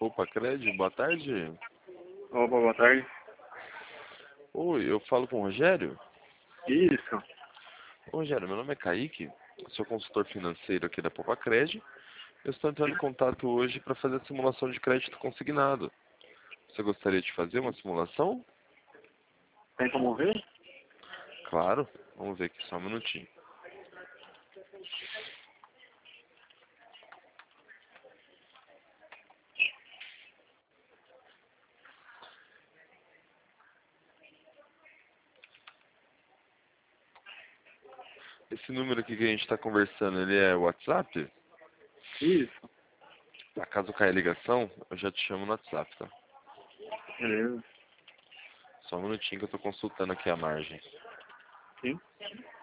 Poupa Cred, boa tarde. Opa, boa tarde. Oi, eu falo com o Rogério? Isso. Ô, Rogério, meu nome é Kaique, sou consultor financeiro aqui da Poupa Cred. Eu estou entrando em contato hoje para fazer a simulação de crédito consignado. Você gostaria de fazer uma simulação? Tem como ver? Claro, vamos ver aqui só um minutinho. Esse número aqui que a gente está conversando, ele é WhatsApp? Isso. Caso caia a ligação, eu já te chamo no WhatsApp, tá? Beleza. Só um minutinho que eu estou consultando aqui a margem. Sim.